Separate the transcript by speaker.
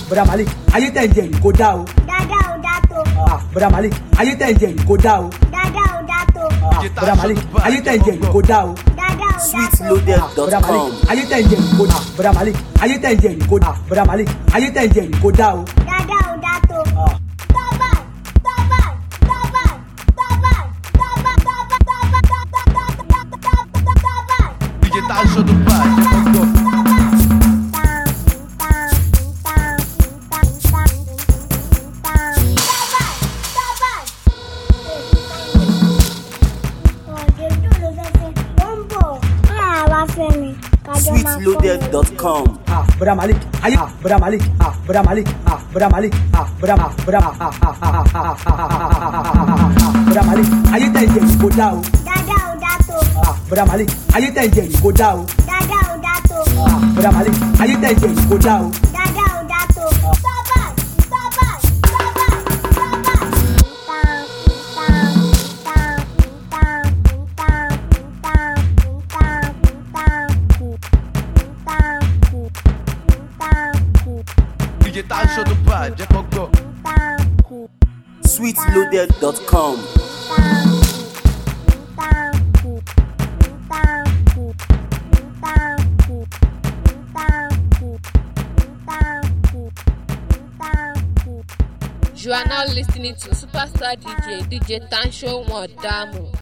Speaker 1: Bọ̀dá Malik, ayé tẹ̀ ń jẹ yìí kò dá o.
Speaker 2: Dáadáa ò dá tó.
Speaker 1: Bọ̀dá Malik, ayé tẹ̀ ń jẹ yìí kò dá o.
Speaker 2: Dáadáa ò dá tó.
Speaker 1: Bọ̀dá Malik, ayé tẹ̀ ń jẹ yìí kò dá o.
Speaker 2: Dáadáa ò dá tó.
Speaker 1: Bọ̀dá Malik, ayé tẹ̀ ń jẹ yìí kò dá. Bọ̀dá Malik, ayé tẹ̀ ń jẹ yìí kò dá. Bọ̀dá Malik, ayé tẹ̀ ń jẹ yìí kò dá o.
Speaker 2: Dáadáa ò dá tó.
Speaker 3: DJ Tancho do Pai.
Speaker 4: Sweetloaded.com.
Speaker 1: Bọ̀dá Malik, ayé Bọ̀dá Malik, Bọ̀dá Malik, Bọ̀dá Malik, Bọ̀dá Malik, ayé tẹ̀ ń jẹ yìí kò dá o.
Speaker 2: Dáadáa ò dá tó.
Speaker 1: Bọ̀dá Malik, ayé tẹ̀ ń jẹ yìí kò dá o.
Speaker 2: Dáadáa ò dá tó.
Speaker 1: Bọ̀dá Malik, ayé tẹ̀ ń jẹ yìí kò dá o.
Speaker 2: Dáadáa ò dá tó.
Speaker 3: DJ Tancho do Pai, jẹ́ kó gbọ́.
Speaker 4: Sweetloaded.com.
Speaker 5: You are now listening to Superstar DJ Tancho Modamu.